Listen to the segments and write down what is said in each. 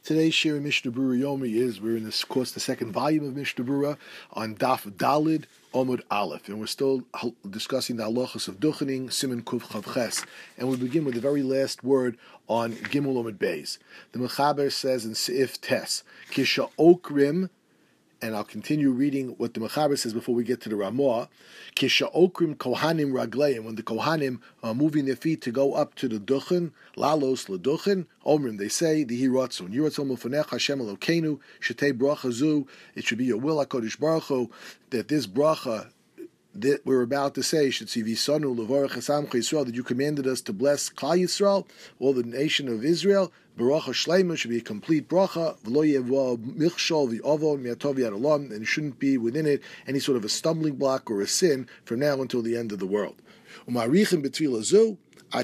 Today's share in Mishnah Berurah Yomi is, we're in this course, the second volume of Mishnah Berurah, on Daf Dalid Omud Aleph, and we're still discussing the halachos of duchening, Siman Kuf Chav Ches, and we begin with the very last word on Gimel Omud Beis. The Mechaber says in Seif Tes, Kisha Okrim, and I'll continue reading what the Mechaber says before we get to the Ramah. Kisha Okrim Kohanim Ragleim, when the Kohanim are moving their feet to go up to the Duchen, Lalos LeDuchen, Omrim, they say, the Hiratzon. Yiratzon Mufanech Hashem Elokeinu, Shetei Bracha Zu, it should be your will, HaKadosh Baruch Hu, that this bracha that we're about to say, should see Visanu Levarach Esamcha Yisrael, that you commanded us to bless Klal Yisrael, all the nation of Israel. Baracha Shleima should be a complete bracha. V'lo yevah michshol v'avon mi'atov yad olam, and it shouldn't be within it any sort of a stumbling block or a sin from now until the end of the world. U'ma'arichim b'tfilah zu,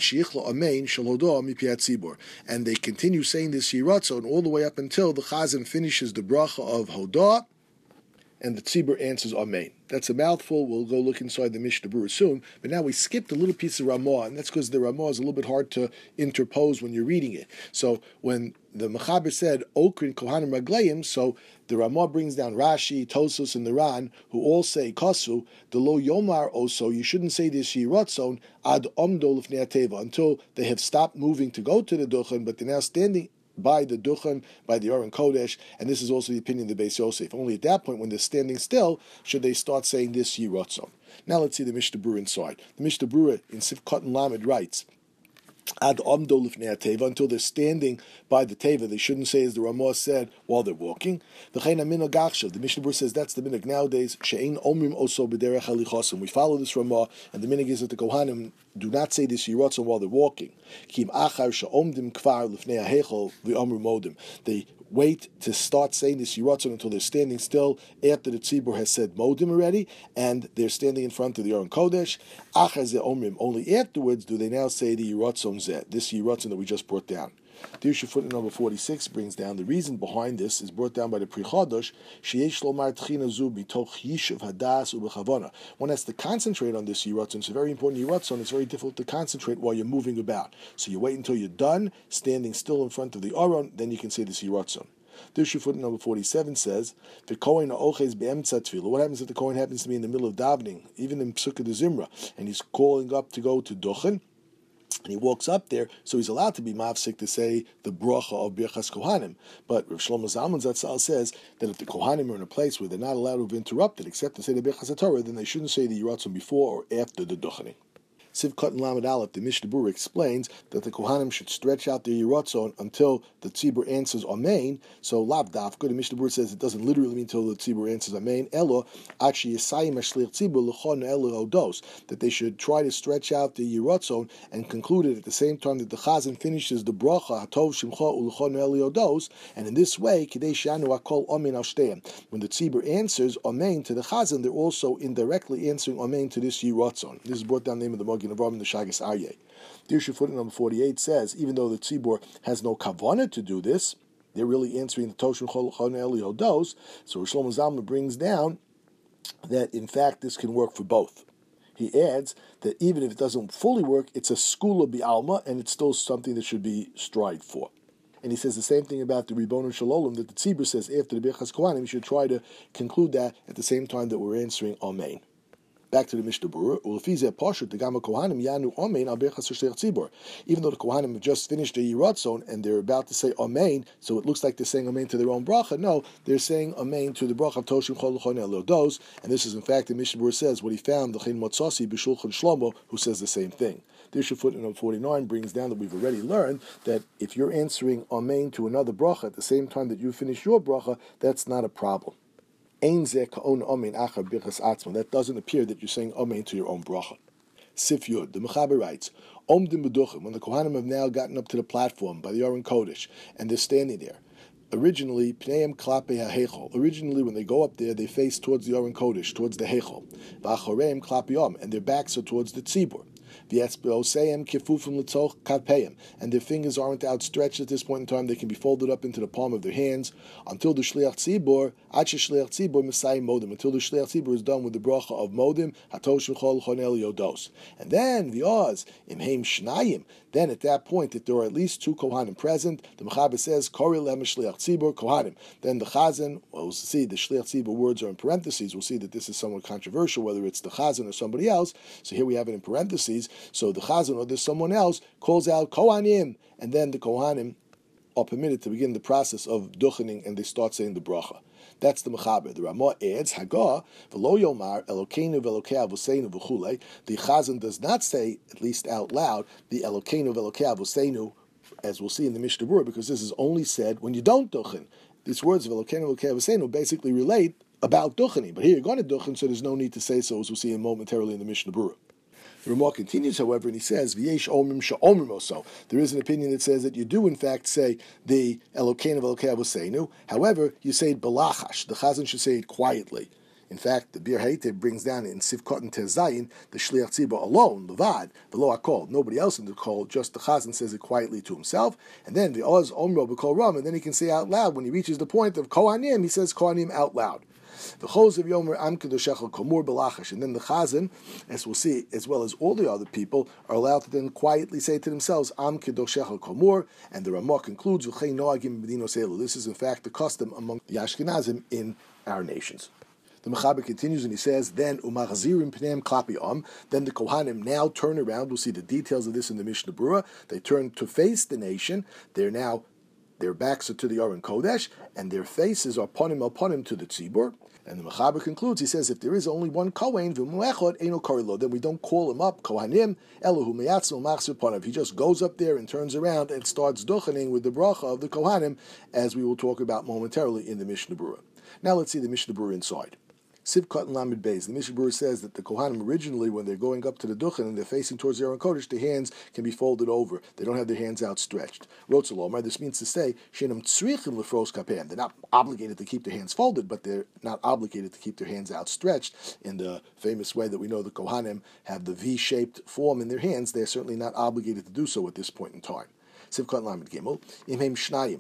and they continue saying this Yiratzon all the way up until the Chazan finishes the bracha of Hodah, and the tzibur answers Amen. That's a mouthful. We'll go look inside the Mishnah Berurah soon. But now we skipped a little piece of Ramah, and that's because the Ramah is a little bit hard to interpose when you're reading it. So when the Mechaber said Okrin Kohanim Ragleim, so the Ramah brings down Rashi, Tosos, and the Ran, who all say Kasu, the Lo Yomar also, you shouldn't say this Yiratzon ad Omdo Lifnei HaTeva, until they have stopped moving to go to the Duchen, but they're now standing by the Duchen, by the Aron Kodesh, and this is also the opinion of the Beis Yosef. Only at that point, when they're standing still, should they start saying this Yiratzon. Now let's see the Mishnah Berurah inside. The Mishnah Berurah in Sifkat and Lamed writes, Ad Omdo Lifnei HaTeva, until they're standing by the Teva. They shouldn't say, as the Ramah said, while they're walking. The Mishnah Berurah says that's the minhag nowadays. She'ein omrim oso b'derech halichosim. We follow this Ramah, and the minhag is that the Kohanim do not say this Yiratzon while they're walking. Kim achar she'omdim kvar lifnei ha'hechol v'omru modim. They wait to start saying this Yiratzon until they're standing still after the Tzibur has said Modim already, and they're standing in front of the Aron Kodesh. Achar ze omrim. Only afterwards do they now say the Yiratzon zeh, this Yiratzon that we just brought down. The issue footnote number 46 brings down the reason behind this is brought down by the Pri Chodosh. One has to concentrate on this Yiratzon. It's a very important Yiratzon. It's very difficult to concentrate while you're moving about. So you wait until you're done, standing still in front of the Aron, then you can say this Yiratzon. The issue footnote number 47 says, what happens if the Kohen happens to be in the middle of davening, even in Psukkah de Zimra, and he's calling up to go to Duchen, and he walks up there, so he's allowed to be mafsik to say the bracha of Birchas Kohanim. But Rav Shlomo Zalman Zatzal says that if the Kohanim are in a place where they're not allowed to be interrupted except to say the Birchas HaTorah, then they shouldn't say the Yiratzon before or after the Duchening. Sivkot and Lamed Aleph, the Mishnah Berurah explains that the Kohanim should stretch out their Yiratzon until the Tzibur answers Amen. So Lav Dafka, the Mishnah Berurah says it doesn't literally mean until the Tzibur answers Amen. Elo, Achi Yisayim Ashlich Tzibur L'chon Elo Odos, that they should try to stretch out the Yiratzon and conclude it at the same time that the Chazan finishes the Bracha Hatov Shimcha U'L'chon Elo Odos, and in this way, Kidei Shanu Akol Amen Al Shteim. When the Tzibur answers Amen to the Chazan, they're also indirectly answering Amen to this Yiratzon. This is brought down the name of the Magen Avraham in the Shagas Aryeh. The issue footnote number 48 says, even though the tzibur has no kavanah to do this, they're really answering the Toshim Chon Eli Odos. So Rosh Shlomo Zalman brings down that in fact this can work for both. He adds that even if it doesn't fully work, it's a skula bi'alma, and it's still something that should be strived for. And he says the same thing about the Ribbono Shel Olam, that the tzibur says after the Birchas Kohanim, we should try to conclude that at the same time that we're answering Amen. Back to the Mishnah Berurah. Even though the Kohanim have just finished the Yiratzon and they're about to say Amen, so it looks like they're saying Amen to their own bracha. No, they're saying Amen to the bracha of Toshim Chol L'chon Elo Odos, and this is in fact the Mishnah Berurah says what he found the Chen Motzasi B'Shulchan Shlomo, who says the same thing. The issue footnote 49 brings down that we've already learned that if you're answering Amen to another bracha at the same time that you finish your bracha, that's not a problem. That doesn't appear that you're saying Amen to your own bracha. Sif Yud, the Mechaber writes, Omdim B'Duchim, when the Kohanim have now gotten up to the platform by the Aron Kodesh, and they're standing there. Originally, Pneim Klape HaHechol. Originally, when they go up there, they face towards the Aron Kodesh, towards the Hechol. V'achoreim Klape Yom, and their backs are towards the Tzibur. V'etzbeoseim kifufim l'toch kapeim, and their fingers aren't outstretched at this point in time. They can be folded up into the palm of their hands until the shliach tzibur, shliach tzibur mesayim modim, until the shliach tzibur is done with the bracha of modim hatosh v'chol chonel yodos, and then v'oz imheim shnayim. Then at that point, if there are at least two kohanim present, the Mechaber says kori lehem shliach tzibur kohanim. Then the chazan, well, we'll see the shliach tzibur words are in parentheses. We'll see that this is somewhat controversial, whether it's the chazan or somebody else. So here we have it in parentheses. So the chazan or there's someone else calls out kohanim, and then the kohanim are permitted to begin the process of duchening, and they start saying the bracha. That's the Mechaber. The Ramah adds, Hagah, v'lo yomar, Elokeinu v'Elokei Avoseinu v'chulei. The Chazan does not say, at least out loud, the Elokeinu v'Elokei Avoseinu, as we'll see in the Mishnah Berurah, because this is only said when you don't duchen. These words of Elokeinu v'Elokei Avoseinu basically relate about duchening. But here you're going to duchen, so there's no need to say so, as we'll see momentarily in the Mishnah Berurah. The Ramah continues, however, and he says, "V'yesh omrim she'omrim oso." There is an opinion that says that you do, in fact, say the Elokeinu v'Elokei Avoseinu. However, you say it belachash. The Chazan should say it quietly. In fact, the Bir Haitev brings down in Sivkot and Tezayin the Shliach Tzibur alone, levad, v'lo hakol. Nobody else in the call, just the Chazan says it quietly to himself. And then v'oz omro b'kol ram, and then he can say out loud when he reaches the point of kohanim. He says kohanim out loud. The Choz of Yomer Am Kedoshechel Komur Belachash, and then the Chazan, as we'll see, as well as all the other people, are allowed to then quietly say to themselves Am Kedoshechel Komur, and the Ramah concludes V'chein Noagim B'dinos Elu. This is in fact the custom among the Ashkenazim in our nations. The Mechaber continues and he says, then Umachzirim Pneim Klapi Am, then the Kohanim now turn around. We'll see the details of this in the Mishnah Berurah. They turn to face the nation. Their backs are to the Aron Kodesh, and their faces are ponim el ponim to the Tzibur. And the Mechaber concludes, he says, if there is only one Kohen, then we don't call him up, Kohanim, Elohu Meyatzno Machzir Ponav. He just goes up there and turns around and starts duchening with the bracha of the Kohanim, as we will talk about momentarily in the Mishnah Berurah. Now let's see the Mishnah Berurah inside. Sivkot and Lamed Beis. The Mishnah Berurah says that the Kohanim originally, when they're going up to the Duchen and they're facing towards the Aron Kodesh, the hands can be folded over. They don't have their hands outstretched. Rotzalomar, this means to say, Shenam Tzrichim Lefros Kapeim. They're not obligated to keep their hands folded, but they're not obligated to keep their hands outstretched in the famous way that we know the Kohanim have the V-shaped form in their hands. They're certainly not obligated to do so at this point in time. Sivkot and Lamed Gimel. Imheim Shnayim.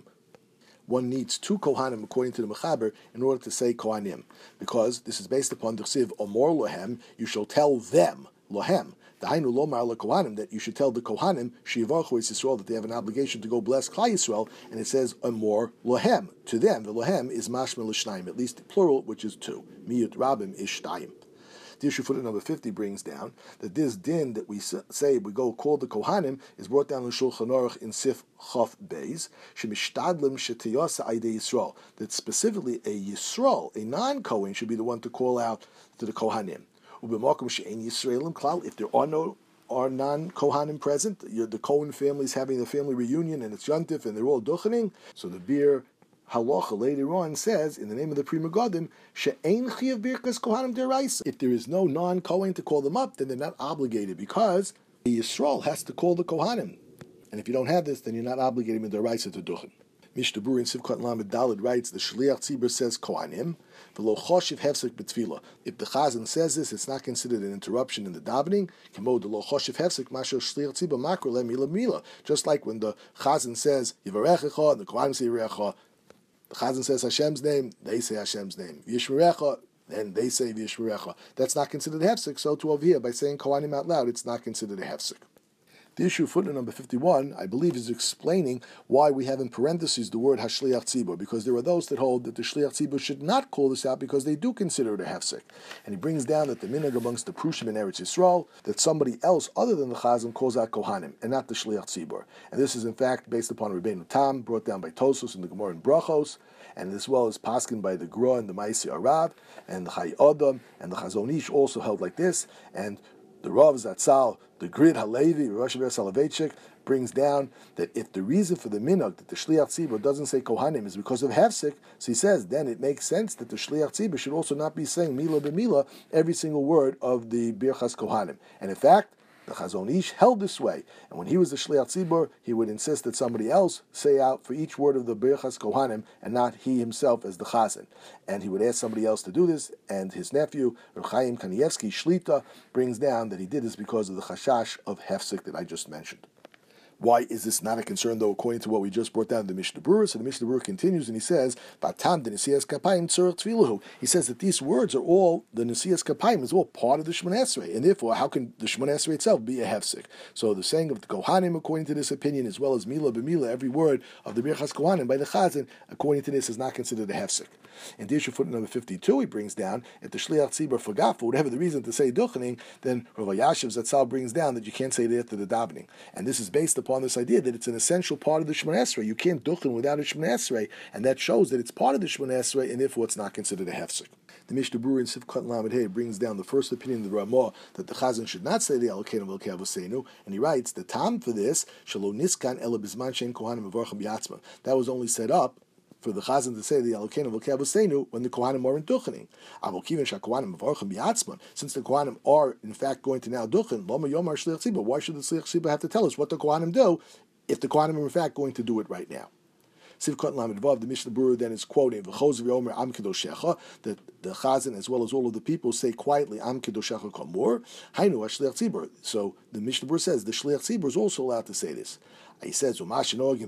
One needs two Kohanim, according to the Mechaber, in order to say Kohanim, because this is based upon the Chsiv Omor Lohem, you shall tell them, Lohem, the Hainu Lomar LaKohanim, that you should tell the Kohanim, Shivarchu is Yisrael, that they have an obligation to go bless Klal Yisrael, and it says Omor Lohem, to them, the Lohem is Mashmel L'Shnayim, at least the plural, which is two. Miyut Rabim is Shtayim. The issue footnote number 50 brings down that this din that we say we go call the Kohanim is brought down in Shulchan Aruch in Sif Chof Beis, shemishtadlim shetiyasa aydei Yisrael, that specifically a Yisrael, a non-Kohen, should be the one to call out to the Kohanim. Ubemakom she'ein Yisraelim klal, if there are non-Kohanim present, the Kohen family is having a family reunion and it's Yontif and they're all duchening, so the beer Halacha later on says, in the name of the Pri Megadim, she'ein chiyav birkas kohanim deraisa. If there is no non-Kohen to call them up, then they're not obligated, because the Yisrael has to call the Kohanim. And if you don't have this, then you're not obligated in deraisa to duchen. Mishnah Berurah in Sivkot Lamed Daled writes, the Shliach Tzibur says Kohanim, v'lo choshev hefsek b'tefillah. If the Chazan says this, it's not considered an interruption in the davening. K'mo lo choshev hefsek masher Shliach Tzibur makro le mila mila. Just like when the Chazan says Yivarechecha and the Kohanim say Yivarechecha, the Chazan says Hashem's name, they say Hashem's name. Yishmerecha, then they say Yishmerecha. That's not considered a hefsek. So to over here, by saying Kohanim out loud, it's not considered a hefsek. The issue footnote number 51, I believe, is explaining why we have in parentheses the word Hashliach Tzibur, because there are those that hold that the Shliach Tzibur should not call this out because they do consider it a hefsek. And he brings down that the minhag amongst the Prushim in Eretz Yisrael, that somebody else other than the Chazan calls out Kohanim, and not the Shliach Tzibur. And this is in fact based upon Rabbeinu Tam, brought down by Tosos in the Gemara in Brachos, and as well as Paskin by the Gra and the Maisi Arav, and the Chai Adam, and the Chazon Ish also held like this, and the Rav Zatzal, the Grid Halevi, Rosh Hashanah Soloveitchik, brings down that if the reason for the minhag that the Shliach Tzibur doesn't say Kohanim is because of hefsek, so he says then it makes sense that the Shliach Tzibur should also not be saying Mila b'Mila every single word of the Birchas Kohanim. And in fact, The Chazon Ish held this way, and when he was the Shliach Tzibur, he would insist that somebody else say out for each word of the Birchas Kohanim, and not he himself as the Chazan. And he would ask somebody else to do this, and his nephew, Reb Chaim Kanievsky Shlita, brings down that he did this because of the Chashash of Hefsek that I just mentioned. Why is this not a concern, though, according to what we just brought down in the Mishnah Berurah? So the Mishnah Berurah continues and he says, he says that these words are all, the Nesiyas Kapayim is all part of the Shemona Esrei, and therefore, how can the Shemona Esrei itself be a hefsek? So the saying of the Kohanim, according to this opinion, as well as Mila b'Mila, every word of the Birchas Kohanim by the Chazan, according to this, is not considered a hefsek. In Dirshu footnote number 52, he brings down, if the Shliach Tzibur forgot for whatever the reason to say Duchening, then Rav Yashiv Zatzal brings down that you can't say it after the davening. And this is based upon this idea that it's an essential part of the Shemona Esrei. You can't duchen without a Shemona Esrei, and that shows that it's part of the Shemona Esrei, and therefore it's not considered a hefsek. The Mishnah Berurah in Sivkot Lamed Hey brings down the first opinion of the Ramah that the Chazan should not say the Elokeinu v'Elokei Avoseinu, and he writes the tam for this Shelo Niskan Ela Bizman Shein Kohanim Mevarchim Yatzma. That was only set up for the Chazan to say the Elokeinu v'Elokei Avoseinu when the Kohanim aren't duchening. Avokiven shaKohanim Mevarchim Yatzman. Since the Kohanim are in fact going to now duchen, Lama Yomar Shliach Tzibur. Why should the Shliach Tzibur have to tell us what the Kohanim do if the Kohanim are in fact going to do it right now? Sivkot Lamed Vav, the Mishnah Berurah then is quoting V'chos v'yomer Am Kedoshecha, that the Chazan as well as all of the people say quietly Am Kedoshecha Kamor Hainu HaShliach Tzibur. So the Mishnah Berurah says the Shliach Tzibur is also allowed to say this. He says the fact that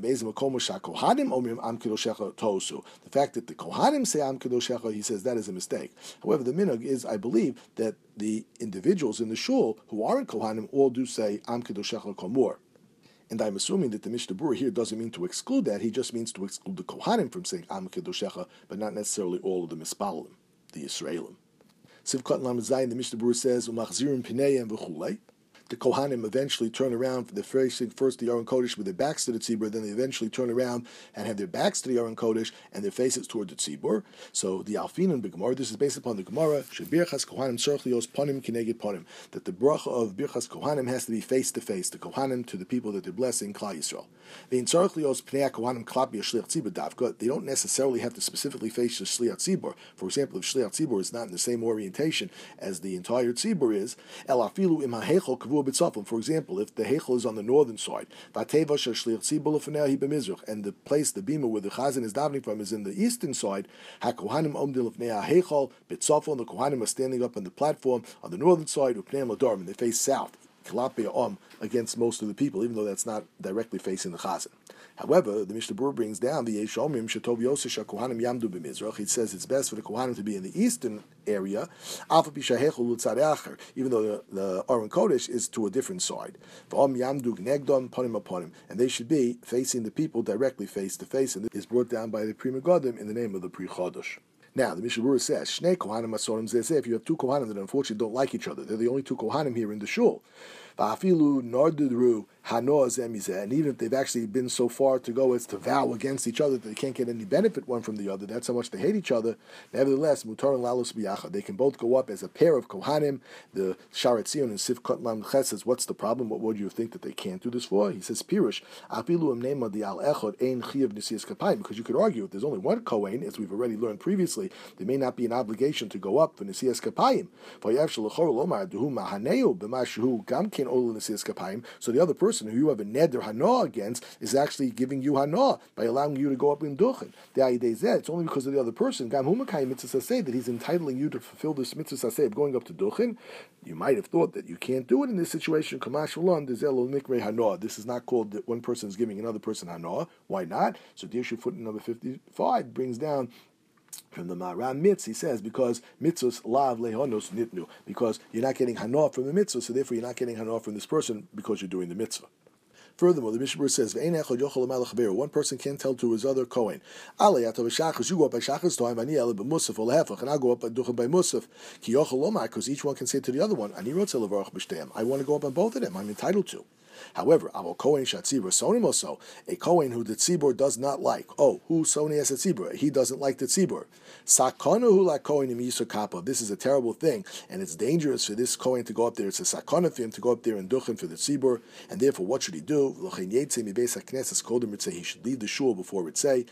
the Kohanim say Am Kedoshecha, he says that is a mistake. However, the minhag is, I believe, that the individuals in the shul who aren't Kohanim all do say Am Kedoshecha Kamor. And I'm assuming that the Mishnah Berurah here doesn't mean to exclude that. He just means to exclude the Kohanim from saying Am Kedoshecha, but not necessarily all of the Mispalim, the Yisraelim. Sivkot Lamed Zayin, the Mishnah Berurah says, Umachzirim Pineihem v'chulei. The Kohanim eventually turn around, they're facing first the Aron Kodesh with their backs to the Tzibur, then they eventually turn around and have their backs to the Aron Kodesh and their faces toward the Tzibur. So the Alfinan B'Gemara, this is based upon the Gemara, Shebirchas Kohanim Tzarich Lios Ponim Kineged Ponim, that the bracha of Birchas Kohanim has to be face to face, the Kohanim to the people that they're blessing, Klal Yisrael. The Tzarich Lios Pnei Kohanim Klapi Shliach Tzibur Davka, they don't necessarily have to specifically face the Shliach Tzibur. For example, if Shliach Tzibur is not in the same orientation as the entire Tzibur is, El Afilu Im HaHechol Kavur B'Tzafim. For example, if the Heichel is on the northern side, and the place, the bima where the Chazan is davening from is in the eastern side, the Kohanim are standing up on the platform on the northern side, and they face south, against most of the people, even though that's not directly facing the Chazan. However, the Mishnah Berurah brings down the Yeshomim Shetov Yosef Kohanim Yamdu b'Mizrach. He says it's best for the Kohanim to be in the eastern area, even though the Aron Kodesh is to a different side. And they should be facing the people directly face to face, and this is brought down by the Pri Megadim in the name of the Pri Chodesh. Now, the Mishnah Berurah says, Shnei Kohanim Masorim Zeh. If you have two Kohanim that unfortunately don't like each other, they're the only two Kohanim here in the shul. Va'afilu nardudru hanoah zeh mizeh. And even if they've actually been so far to go as to vow against each other that they can't get any benefit one from the other, that's how much they hate each other, nevertheless, mutar and lalus biyachad, they can both go up as a pair of Kohanim. The Sharet Zion and Sivkot Lamed Ches says, what's the problem? What would you think that they can't do this for? He says, Pirush, afilu emnema di al echad ein chiyav nisiyas kapayim, because you could argue if there's only one Kohen, as we've already learned previously, there may not be an obligation to go up for nisiyas kapayim. So the other person who you have a neder hana against is actually giving you hana by allowing you to go up in duchen. The idea is that it's only because of the other person, gam humakayim mitzvah saseh, that he's entitling you to fulfill this mitzvah saseh of going up to duchen. You might have thought that you can't do it in this situation. Kamash ulan dezelo nikre hana. This is not called that one person is giving another person hana. Why not? So Dirshu footnote number 55 brings down from the Maran Mitz, he says, because mitzvahs lav lehonos nitnu, because you're not getting hanah from the mitzvah, so therefore you're not getting hanah from this person because you're doing the mitzvah. Furthermore, the Mishnah Berurah says, one person can't tell to his other Kohen, you go up by Shachas time, and I'll go up by Duchen by Musaf, because each one can say to the other one, I want to go up on both of them, I'm entitled to. However, Avo Kohen Shatzibur Sonimoso, a Kohen who the Tzibur does not like. Oh, who Soni as a Tzibur? He doesn't like the Tzibur. Sakana hu la Kohen im Yisur Kappa. This is a terrible thing, and it's dangerous for this Kohen to go up there. It's a sakana for him to go up there and duchen for the Tzibur, and therefore, what should he do? He should leave the shul before Ritzei.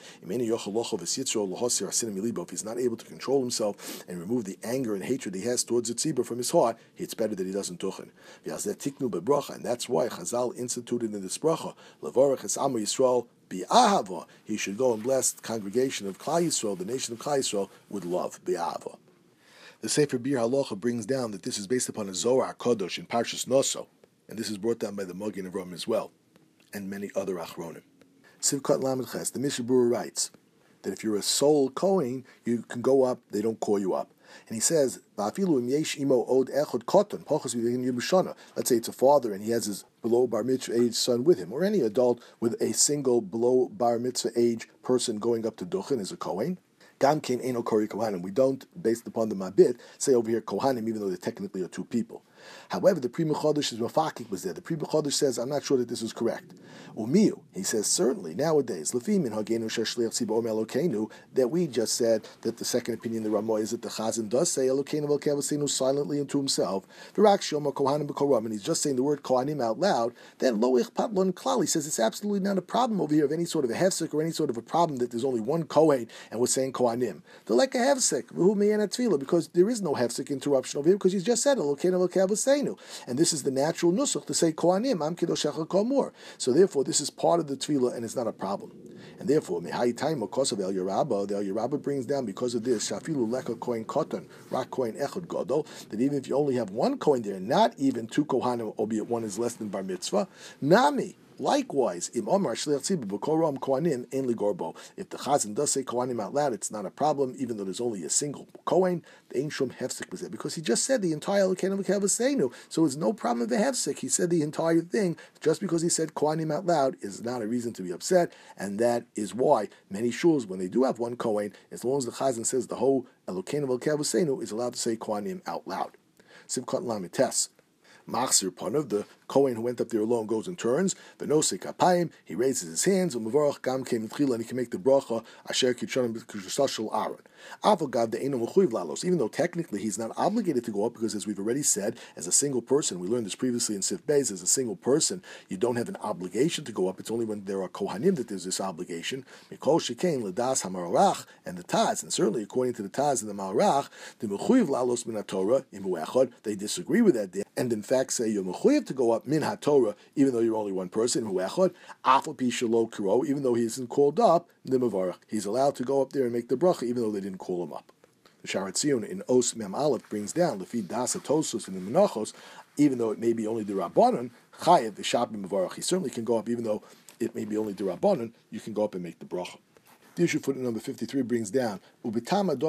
If he's not able to control himself and remove the anger and hatred he has towards the Tzibur from his heart, it's better that he doesn't duchen. And that's why Chazal instituted in this bracha, Levorach es Amo Yisrael bi'ahava. He should go and bless the congregation of Klal Yisrael, the nation of Klal Yisrael, with love, bi'ahava. The Sefer Bir Halacha brings down that this is based upon a Zohar Kodosh in Parshas Noso, and this is brought down by the Magen Avraham as well, and many other Achronim. Sivkat Lamed Ches, the Mishnah Berurah writes that if you're a sole Kohen, you can go up, they don't call you up. And he says, let's say it's a father and he has his below bar mitzvah age son with him, or any adult with a single below bar mitzvah age person going up to Duchen is a Kohen. Gam Kain Eino Kori Kohanim. We don't, based upon the Mabit, say over here Kohanim, even though there technically are two people. However, the Pri Mechodesh is Mafakik was there. The Pri Mechodesh says, I'm not sure that this is correct. Umiyu, he says, certainly, nowadays, Lefim in Hagenu Shashliach Tzibor Elokeinu, that we just said that the second opinion, the Ramah, is that the Chazan does say Elokeinu Velkevasenu silently unto himself. Virak Shoma Kohanim B'Koram, and he's just saying the word Kohanim out loud. Then Lo Ichpat Lon Klal, he says it's absolutely not a problem over here of any sort of a hefsek or any sort of a problem that there's only one Kohen and we're saying Kohanim. The like a hefsek, V'hu Me'ena Tefillah, because there is no hefsek interruption over here because he's just said Elokeinu Velkevasenu. And this is the natural nusach to say Kohanim, Am Kidoshecha Komor. So therefore, this is part of the tefillah and it's not a problem. And therefore, Mehai Taimo Kosav El Yerabba, the El Yerabba brings down because of this, Shafilu Leka Kohen Koton, Rak Kohen Echad Godol, that even if you only have one Kohen there, not even two Kohanim, albeit one is less than Bar Mitzvah, Nami. Likewise, if the Chazan does say Kohanim out loud, it's not a problem, even though there's only a single Kohen. The Ein Shum Hefsek was there because he just said the entire Lekeinu V'Kevasenu, so it's no problem with the Hefsek. He said the entire thing. Just because he said Kohanim out loud is not a reason to be upset, and that is why many shuls, when they do have one Kohen, as long as the Chazan says the whole Lekeinu V'Kevasenu, is allowed to say Kohanim out loud. Sivkot Lamites. Machzir Panav, the Kohen who went up there alone, goes and turns. V'nosei kapayim, he raises his hands. U'mevarach gam kein mitchila, and he can make the bracha asher kitzonim b'kishasashel Aaron. Avogad de'eno mechuyev lalos, even though technically he's not obligated to go up, because as we've already said, as a single person, we learned this previously in Sif Beis, as a single person, you don't have an obligation to go up. It's only when there are Kohanim that there's this obligation. Mikol shekain ledas hamarach and the Taz, and certainly according to the Taz and the Marach, the mechuyev lalos min haTorah imu echad, they disagree with that, and in fact say you're mechuyev to go up min haTorah, even though you're only one person, imu echad, afal pi shelo kiro, even though he isn't called up, nimavarach, he's allowed to go up there and make the bracha, even though they didn't call him up. The Sharat Zion in Os Mem Aleph brings down the feed Dasa Tosus and the Menachos, even though it may be only the Rabbanon, Chayev the Shabim Mavarach. He certainly can go up, even though it may be only the Rabbanon. You can go up and make the bracha. The issue footnote number 53 brings down why the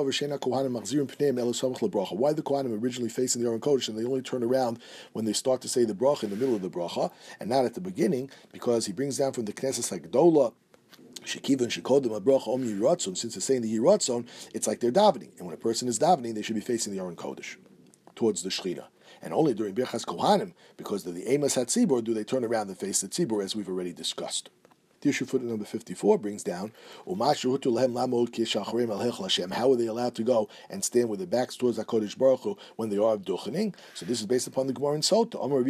Kohanim originally facing the Aron Kodesh and they only turn around when they start to say the bracha in the middle of the bracha and not at the beginning, because he brings down from the Knesset Hagdola. Shekivan shekodim abracha om yiratzon. Since they're saying the yiratzon, it's like they're davening, and when a person is davening, they should be facing the Aron Kodesh towards the Shechina. And only during Birchas Kohanim, because of the Emas HaTzibur, do they turn around and face the Tzibur, as we've already discussed. The issue footnote number 54 brings down, how are they allowed to go and stand with their backs towards HaKodesh Baruch Hu when they are duchening? So this is based upon the Gemara in Sota.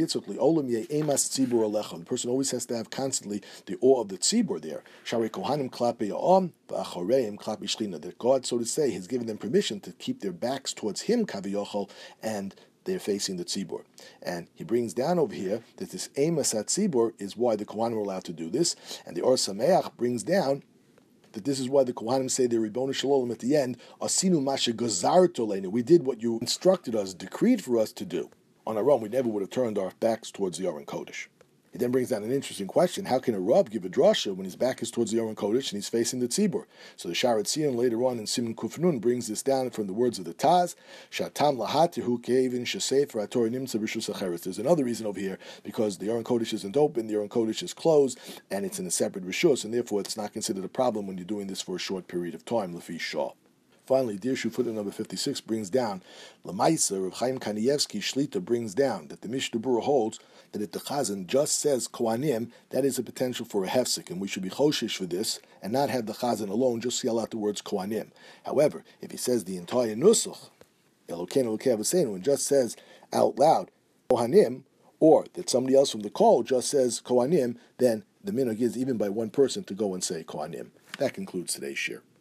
The person always has to have constantly the awe of the tzibur there. That God, so to say, has given them permission to keep their backs towards Him, Kaviyochel, and they're facing the tzibur. And he brings down over here that this Emas HaTzibur is why the Kohanim are allowed to do this. And the Or Sameach brings down that this is why the Kohanim say the Ribono Shel Olam at the end, Asinu Masha Gazarto Leinu. We did what you instructed us, decreed for us to do. On our own, we never would have turned our backs towards the Aron Kodesh. He then brings down an interesting question. How can a Rav give a drasha when his back is towards the Aron Kodesh and he's facing the Tzibur? So the Sharat Zion later on in Siman Kufnun brings this down from the words of the Taz. Shatam lahatihu kevin shesefer haTorah nimtza b'rishus acheres. There's another reason over here, because the Aron Kodesh isn't open, the Aron Kodesh is closed, and it's in a separate rishus, and therefore it's not considered a problem when you're doing this for a short period of time, Lefi Shah. Finally, Dirshu footnote number 56 brings down, Lamaisa, Rav Chaim Kanievsky Shlita brings down that the Mishnah Berurah holds that if the Chazan just says Kohanim, that is a potential for a hefsek, and we should be choshish for this and not have the Chazan alone just yell out the words Kohanim. However, if he says the entire Nusach, Elokeinu Elokei Avosseinu, and just says out loud Kohanim, or that somebody else from the call just says Kohanim, then the minhag is even by one person to go and say Kohanim. That concludes today's shir.